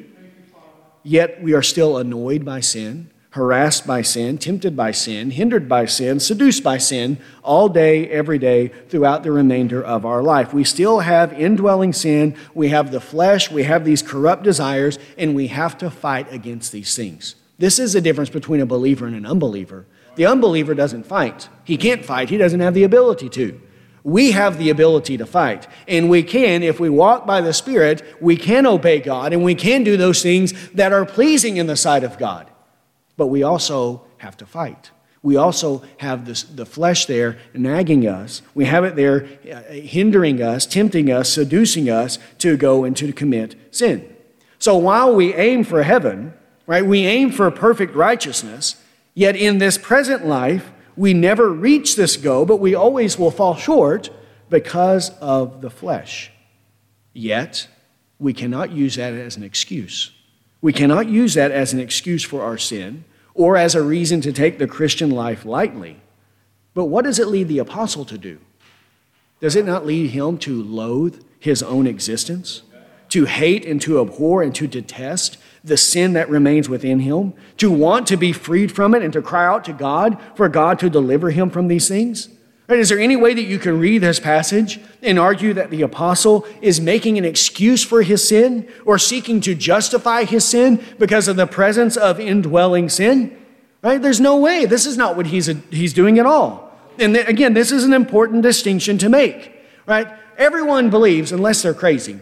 S1: Yet we are still annoyed by sin, harassed by sin, tempted by sin, hindered by sin, seduced by sin all day, every day, throughout the remainder of our life. We still have indwelling sin. We have the flesh. We have these corrupt desires, and we have to fight against these things. This is the difference between a believer and an unbeliever. The unbeliever doesn't fight. He can't fight. He doesn't have the ability to. We have the ability to fight, and we can, if we walk by the Spirit, we can obey God, and we can do those things that are pleasing in the sight of God. But we also have to fight. We also have the flesh there nagging us. We have it there hindering us, tempting us, seducing us to go and to commit sin. So while we aim for heaven, right, we aim for perfect righteousness, yet in this present life, we never reach this goal, but we always will fall short because of the flesh. Yet, we cannot use that as an excuse. We cannot use that as an excuse for our sin or as a reason to take the Christian life lightly. But what does it lead the apostle to do? Does it not lead him to loathe his own existence, to hate and to abhor and to detest the sin that remains within him, to want to be freed from it and to cry out to God for God to deliver him from these things? Right, is there any way that you can read this passage and argue that the apostle is making an excuse for his sin or seeking to justify his sin because of the presence of indwelling sin? Right? There's no way. This is not what he's doing at all. And again, this is an important distinction to make. Right? Everyone believes, unless they're crazy,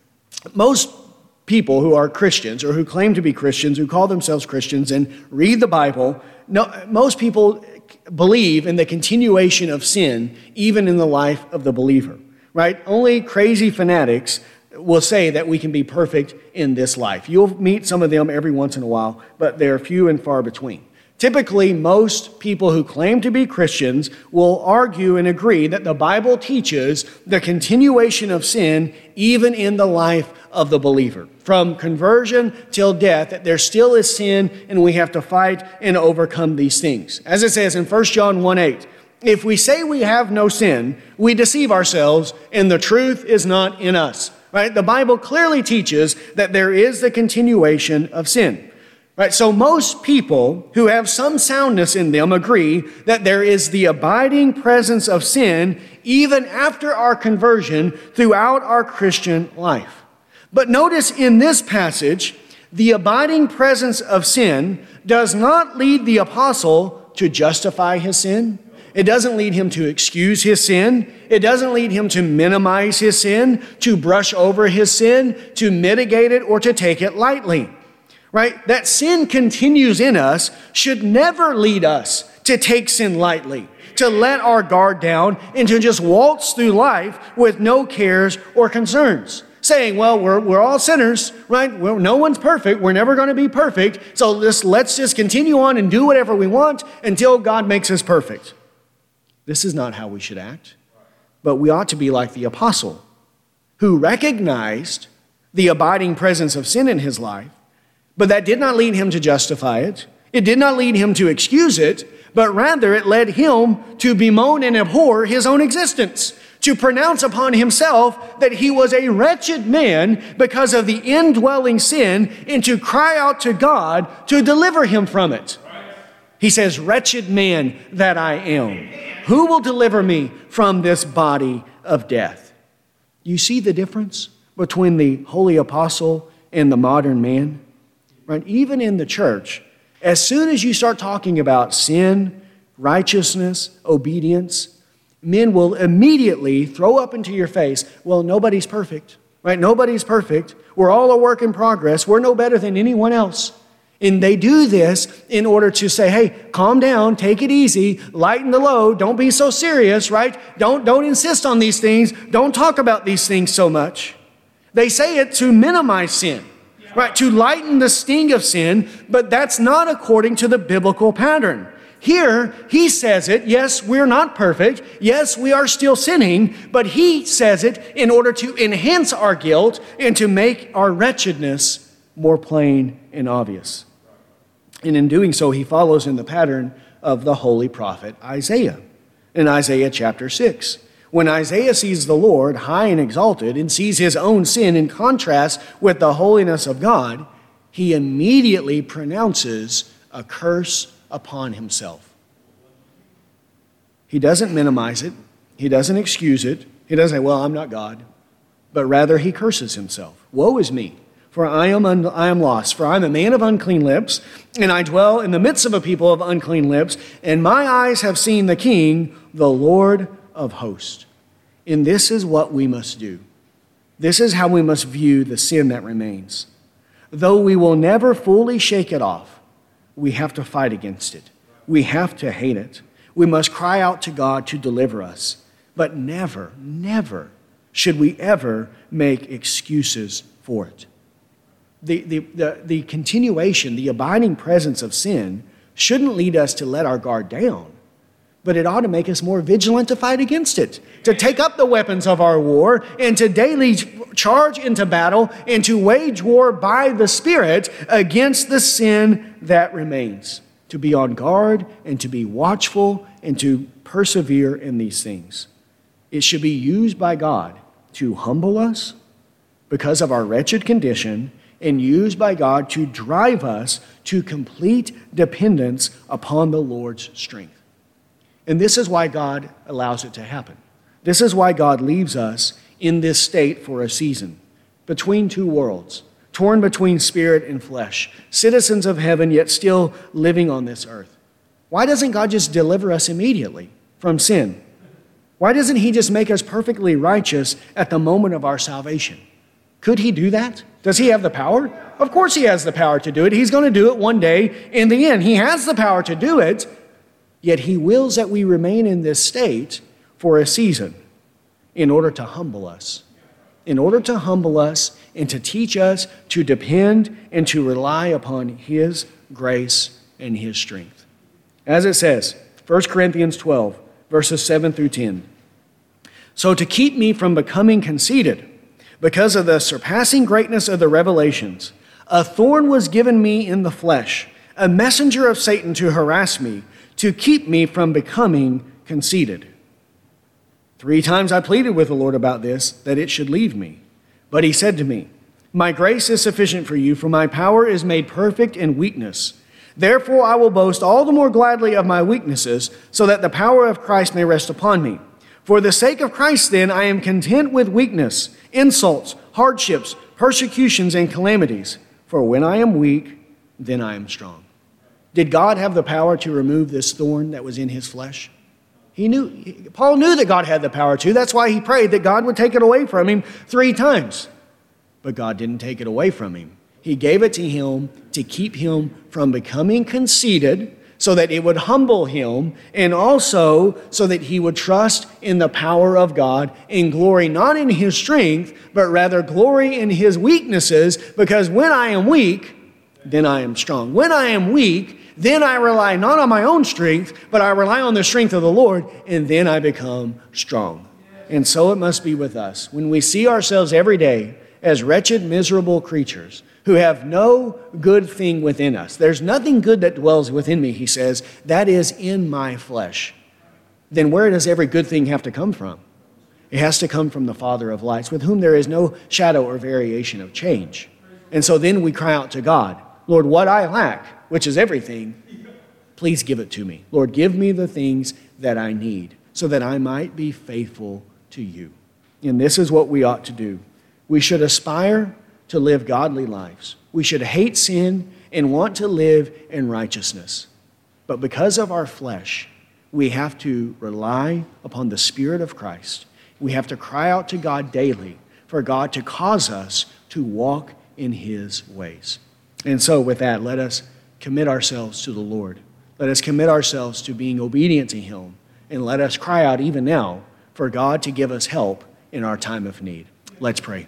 S1: most people who are Christians or who claim to be Christians, who call themselves Christians and read the Bible, most people believe in the continuation of sin even in the life of the believer, right? Only crazy fanatics will say that we can be perfect in this life. You'll meet some of them every once in a while, but they're few and far between. Typically, most people who claim to be Christians will argue and agree that the Bible teaches the continuation of sin even in the life of the believer. From conversion till death, that there still is sin and we have to fight and overcome these things. As it says in 1 John 1:8, if we say we have no sin, we deceive ourselves and the truth is not in us. Right? The Bible clearly teaches that there is the continuation of sin. Right, so most people who have some soundness in them agree that there is the abiding presence of sin even after our conversion throughout our Christian life. But notice in this passage, the abiding presence of sin does not lead the apostle to justify his sin. It doesn't lead him to excuse his sin. It doesn't lead him to minimize his sin, to brush over his sin, to mitigate it, or to take it lightly. Right? That sin continues in us should never lead us to take sin lightly, to let our guard down, and to just waltz through life with no cares or concerns. Saying, well, we're all sinners, right? No one's perfect. We're never going to be perfect. So let's just continue on and do whatever we want until God makes us perfect. This is not how we should act. But we ought to be like the apostle who recognized the abiding presence of sin in his life. But that did not lead him to justify it. It did not lead him to excuse it, but rather it led him to bemoan and abhor his own existence, to pronounce upon himself that he was a wretched man because of the indwelling sin, and to cry out to God to deliver him from it. He says, wretched man that I am, who will deliver me from this body of death? You see the difference between the holy apostle and the modern man? Right? Even in the church, as soon as you start talking about sin, righteousness, obedience, men will immediately throw up into your face, well, nobody's perfect, right? Nobody's perfect. We're all a work in progress. We're no better than anyone else. And they do this in order to say, hey, calm down, take it easy, lighten the load, don't be so serious, right? Don't insist on these things. Don't talk about these things so much. They say it to minimize sin, right? To lighten the sting of sin, but that's not according to the biblical pattern. Here, he says it, yes, we're not perfect. Yes, we are still sinning, but he says it in order to enhance our guilt and to make our wretchedness more plain and obvious. And in doing so, he follows in the pattern of the holy prophet Isaiah. In Isaiah chapter 6, when Isaiah sees the Lord high and exalted and sees his own sin in contrast with the holiness of God, he immediately pronounces a curse upon himself. He doesn't minimize it. He doesn't excuse it. He doesn't say, well, I'm not God. But rather he curses himself. Woe is me, for I am lost. For I am a man of unclean lips, and I dwell in the midst of a people of unclean lips, and my eyes have seen the King, the Lord of hosts. And this is what we must do. This is how we must view the sin that remains. Though we will never fully shake it off, we have to fight against it. We have to hate it. We must cry out to God to deliver us. But never, never should we ever make excuses for it. The continuation, the abiding presence of sin shouldn't lead us to let our guard down, but it ought to make us more vigilant to fight against it, to take up the weapons of our war and to daily charge into battle and to wage war by the Spirit against the sin that remains, to be on guard and to be watchful and to persevere in these things. It should be used by God to humble us because of our wretched condition, and used by God to drive us to complete dependence upon the Lord's strength. And this is why God allows it to happen. This is why God leaves us in this state for a season, between two worlds, torn between spirit and flesh, citizens of heaven, yet still living on this earth. Why doesn't God just deliver us immediately from sin? Why doesn't he just make us perfectly righteous at the moment of our salvation? Could he do that? Does he have the power? Of course he has the power to do it. He's going to do it one day in the end. He has the power to do it, yet he wills that we remain in this state for a season in order to humble us. In order to humble us and to teach us to depend and to rely upon his grace and his strength. As it says, 1 Corinthians 12, verses 7 through 10. So to keep me from becoming conceited, because of the surpassing greatness of the revelations, a thorn was given me in the flesh, a messenger of Satan to harass me, to keep me from becoming conceited. 3 times I pleaded with the Lord about this, that it should leave me. But he said to me, my grace is sufficient for you, for my power is made perfect in weakness. Therefore I will boast all the more gladly of my weaknesses, so that the power of Christ may rest upon me. For the sake of Christ, then, I am content with weakness, insults, hardships, persecutions, and calamities. For when I am weak, then I am strong. Did God have the power to remove this thorn that was in his flesh? Paul knew that God had the power to. That's why he prayed that God would take it away from him 3 times. But God didn't take it away from him. He gave it to him to keep him from becoming conceited, so that it would humble him, and also so that he would trust in the power of God and glory not in his strength, but rather glory in his weaknesses, because when I am weak, then I am strong. When I am weak, then I rely not on my own strength, but I rely on the strength of the Lord, and then I become strong. And so it must be with us. When we see ourselves every day as wretched, miserable creatures who have no good thing within us. There's nothing good that dwells within me, he says, that is in my flesh. Then where does every good thing have to come from? It has to come from the Father of lights, with whom there is no shadow or variation of change. And so then we cry out to God, Lord, what I lack, which is everything, please give it to me. Lord, give me the things that I need so that I might be faithful to you. And this is what we ought to do. We should aspire to live godly lives. We should hate sin and want to live in righteousness. But because of our flesh, we have to rely upon the Spirit of Christ. We have to cry out to God daily for God to cause us to walk in his ways. And so with that, let us commit ourselves to the Lord. Let us commit ourselves to being obedient to him. And let us cry out even now for God to give us help in our time of need. Let's pray.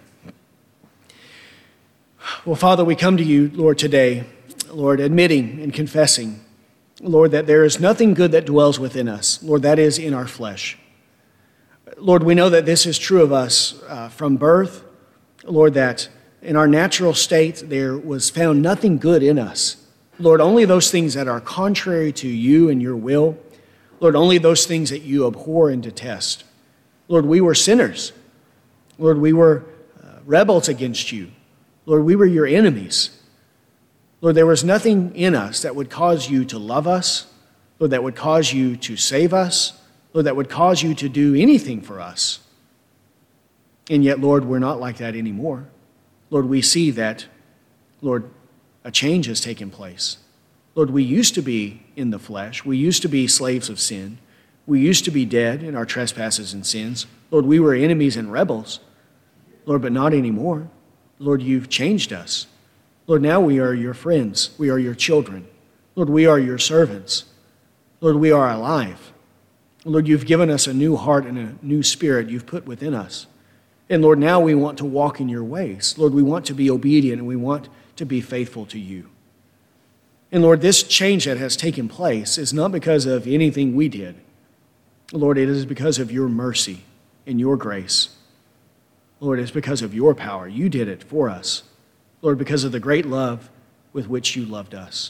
S1: Well, Father, we come to you, Lord, today, Lord, admitting and confessing, Lord, that there is nothing good that dwells within us. Lord, that is in our flesh. Lord, we know that this is true of us from birth. Lord, that in our natural state there was found nothing good in us. Lord, only those things that are contrary to you and your will. Lord, only those things that you abhor and detest. Lord, we were sinners. Lord, we were rebels against you. Lord, we were your enemies. Lord, there was nothing in us that would cause you to love us. Lord, that would cause you to save us. Lord, that would cause you to do anything for us. And yet, Lord, we're not like that anymore. Lord, we see that, Lord, a change has taken place. Lord, we used to be in the flesh. We used to be slaves of sin. We used to be dead in our trespasses and sins. Lord, we were enemies and rebels. Lord, but not anymore. Lord, you've changed us. Lord, now we are your friends. We are your children. Lord, we are your servants. Lord, we are alive. Lord, you've given us a new heart and a new spirit you've put within us. And Lord, now we want to walk in your ways. Lord, we want to be obedient and we want to be faithful to you. And Lord, this change that has taken place is not because of anything we did. Lord, it is because of your mercy and your grace. Lord, it's because of your power. You did it for us. Lord, because of the great love with which you loved us.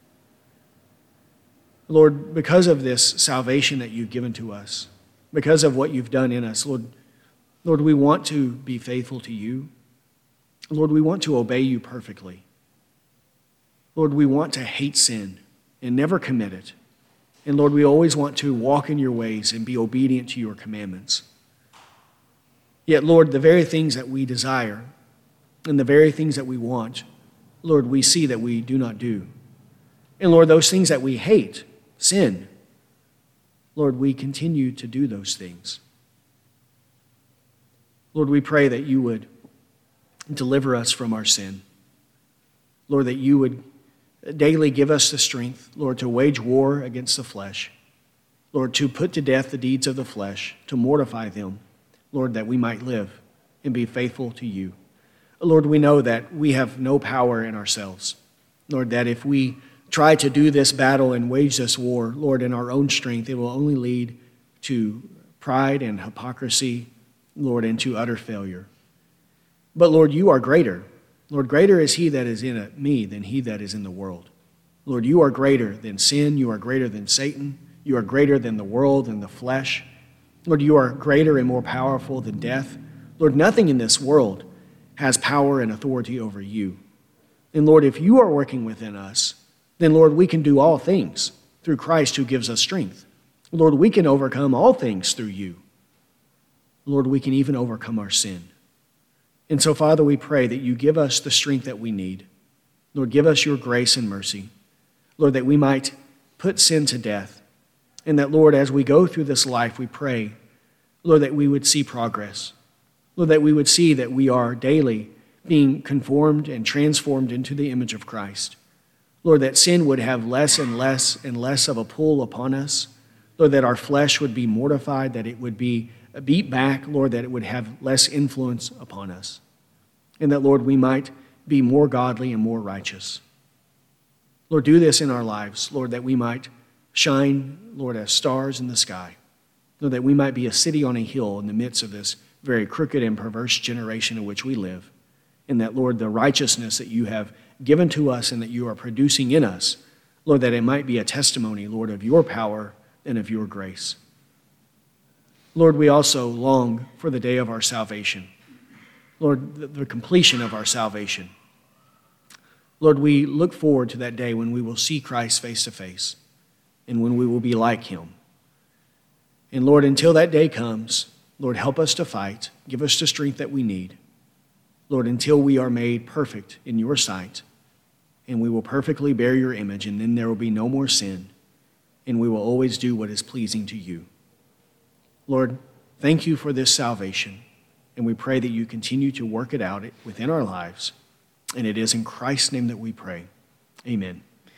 S1: Lord, because of this salvation that you've given to us, because of what you've done in us, Lord, we want to be faithful to you. Lord, we want to obey you perfectly. Lord, we want to hate sin and never commit it. And Lord, we always want to walk in your ways and be obedient to your commandments. Yet, Lord, the very things that we desire and the very things that we want, Lord, we see that we do not do. And Lord, those things that we hate, sin, Lord, we continue to do those things. Lord, we pray that you would deliver us from our sin. Lord, that you would daily give us the strength, Lord, to wage war against the flesh. Lord, to put to death the deeds of the flesh, to mortify them. Lord, that we might live and be faithful to you. Lord, we know that we have no power in ourselves. Lord, that if we try to do this battle and wage this war, Lord, in our own strength, it will only lead to pride and hypocrisy, Lord, and to utter failure. But Lord, you are greater. Lord, greater is he that is in me than he that is in the world. Lord, you are greater than sin. You are greater than Satan. You are greater than the world and the flesh. Lord, you are greater and more powerful than death. Lord, nothing in this world has power and authority over you. And Lord, if you are working within us, then Lord, we can do all things through Christ who gives us strength. Lord, we can overcome all things through you. Lord, we can even overcome our sin. And so, Father, we pray that you give us the strength that we need. Lord, give us your grace and mercy. Lord, that we might put sin to death. And that, Lord, as we go through this life, we pray, Lord, that we would see progress. Lord, that we would see that we are daily being conformed and transformed into the image of Christ. Lord, that sin would have less and less and less of a pull upon us. Lord, that our flesh would be mortified, that it would be beat back, Lord, that it would have less influence upon us. And that, Lord, we might be more godly and more righteous. Lord, do this in our lives, Lord, that we might shine, Lord, as stars in the sky. Lord, that we might be a city on a hill in the midst of this very crooked and perverse generation in which we live. And that, Lord, the righteousness that you have given to us and that you are producing in us, Lord, that it might be a testimony, Lord, of your power and of your grace. Lord, we also long for the day of our salvation. Lord, the completion of our salvation. Lord, we look forward to that day when we will see Christ face to face and when we will be like him. And Lord, until that day comes, Lord, help us to fight. Give us the strength that we need. Lord, until we are made perfect in your sight, and we will perfectly bear your image, and then there will be no more sin, and we will always do what is pleasing to you. Lord, thank you for this salvation, and we pray that you continue to work it out within our lives. And it is in Christ's name that we pray. Amen.